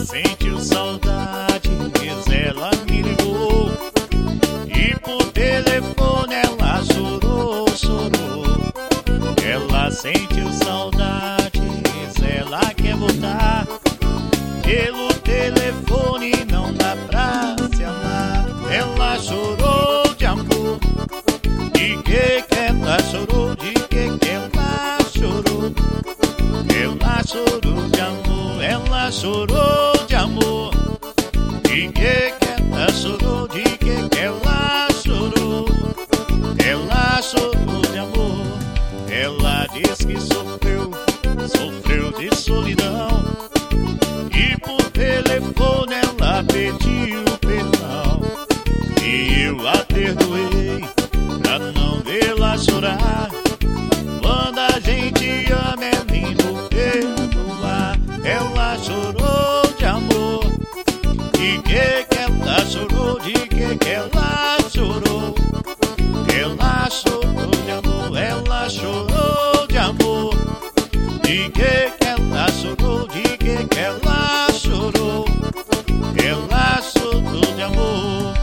sentiu saudades, ela me ligou e por telefone ela chorou, chorou. Ela sentiu saudades, ela quer voltar. Pelo telefone não dá pra se amar. Ela chorou de amor. De que ela chorou? De que ela chorou? Ela chorou de amor. Ela chorou de amor. De que ela chorou? De que ela chorou? Ela chorou de amor. Ela diz que sofreu, sofreu de solidão. E por telefone ela pediu perdão. E eu a perdoei pra não vê-la chorar. Quando a gente ama é lindo perdoar. Ela chorou de amor. De que ela chorou? De que ela chorou? Ela chorou de amor. Ela chorou de amor. De que ela chorou? De que ela chorou? Ela chorou de amor.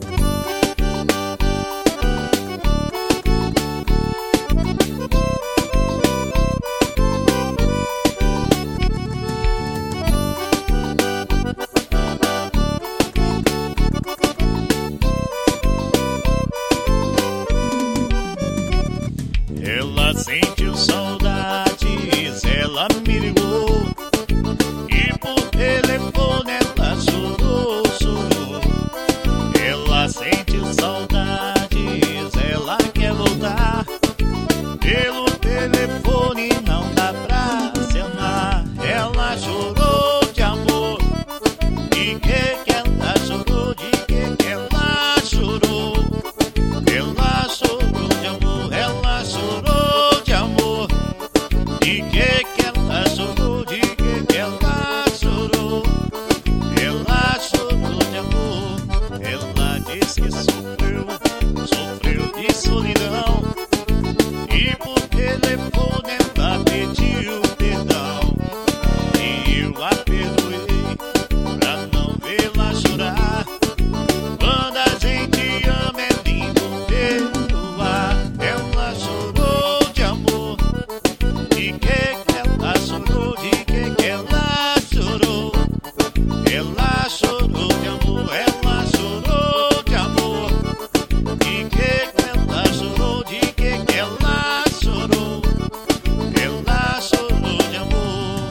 Ela sentiu saudades, ela me ligou e por telefone ela chorou, chorou. Ela sentiu saudades, ela quer voltar. Pelo telefone não dá pra se amar. Ela chorou de amor. De que ela chorou? De que ela chorou? Ela chorou de amor. Ela chorou de amor. De que ela chorou? De que ela chorou? Ela chorou de amor. Ela diz que sofreu, sofreu de solidão. E por telefone ela pediu perdão. E eu a perdoei pra não vê-la chorar. Quando a gente ama é lindo perdoar. Ela chorou de amor. De que ela chorou? De que ela chorou? Ela chorou de amor. Ela chorou de amor. De que ela chorou? De que ela chorou? Ela chorou de amor.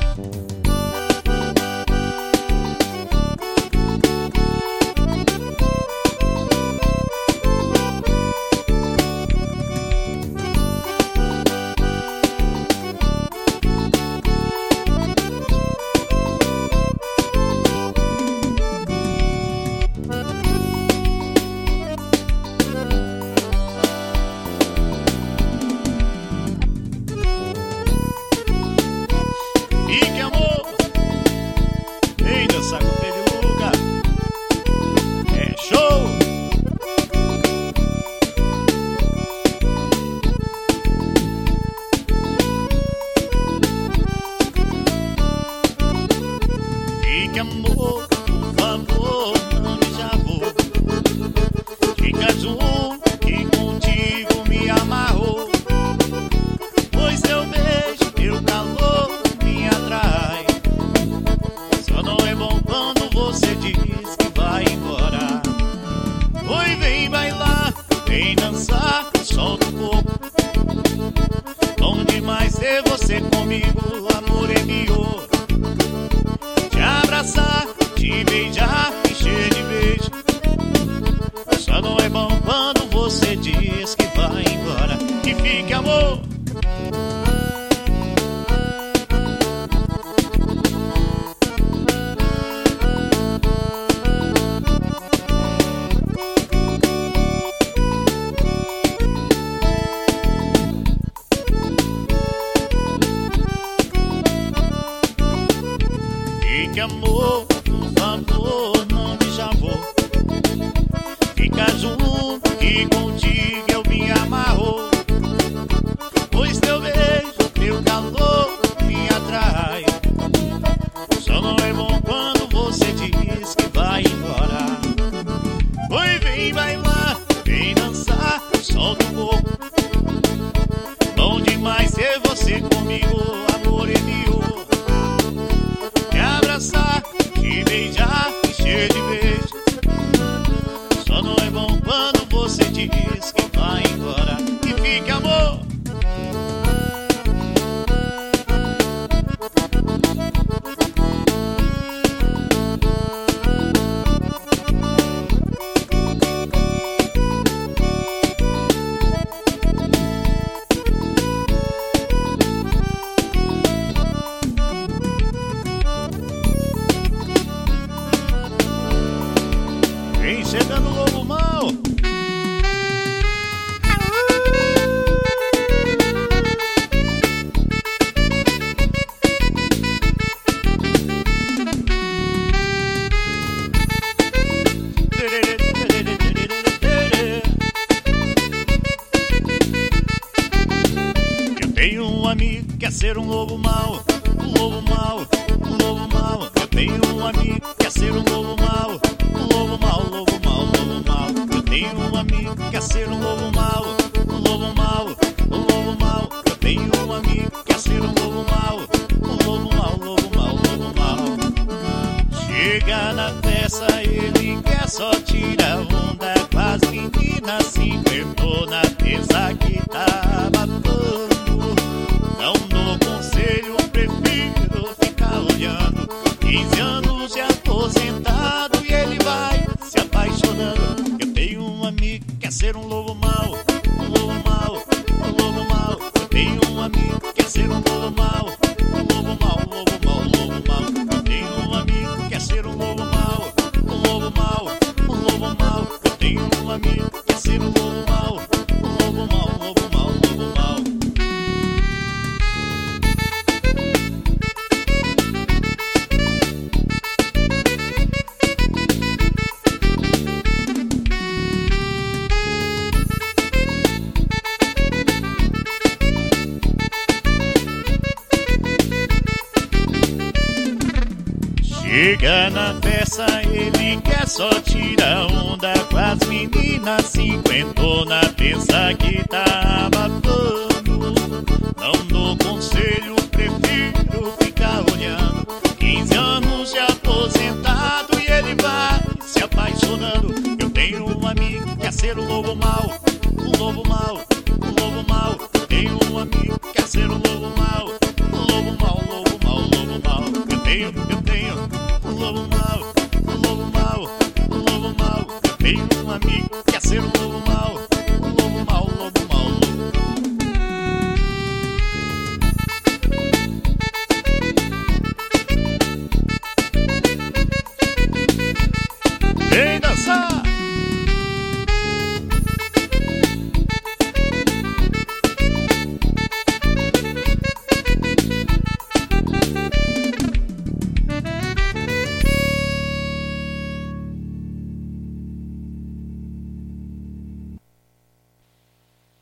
E que amor, vem dançar com o Pedro Luca. É show! Fique amor, por favor, não me javou. Fica junto que contigo me amarrou. Pois teu beijo, teu calor me atrai. Só não é bom quando você diz que vai embora. Oi, vem bailar, vem dançar, solta um pouco. Bom demais ter você comigo, amor é meu. Te abraçar, te beijar, encher de beijo. Só não é bom quando você diz que vai embora. Que fique amor. Fique amor, por favor, não me javou. Fica junto que contigo eu me amarrou. Pois teu beijo, teu calor me atrai. Só não é bom quando você tenho um amigo que quer ser um lobo mau, um lobo mau, um lobo mau. Eu tenho um amigo que quer ser um lobo mau, um lobo mau, lobo mau, lobo mau. Eu tenho um amigo que quer ser um lobo mau, um lobo mau, um lobo mau. Eu tenho um amigo que quer ser um lobo mau, um lobo mau, lobo mau, lobo mau. Chega na festa, ele quer só tirar onda com as meninas, se inventou na terça que tá babando. Não dou conselho, prefiro ficar olhando. 15 anos de aposentado e ele vai se apaixonando. Eu tenho um amigo que quer ser um lobo mau, um lobo mau, um lobo mau. Eu tenho um amigo que quer ser um lobo mau, um lobo mau, lobo mau, lobo mau. Eu tenho um amigo que quer ser um lobo mau, um lobo mau, um lobo mau. Eu tenho um amigo que quer ser um lobo mau, um lobo mau, lobo mau, lobo mau. Chega na festa, ele quer só tirar onda com as meninas, 50 pensa que tá babando. Não dou conselho, prefiro ficar olhando. 15 anos de aposentado e ele vai se apaixonando. Eu tenho um amigo que quer ser um lobo mau, um lobo mau, um lobo mau. Eu tenho um amigo que quer ser um lobo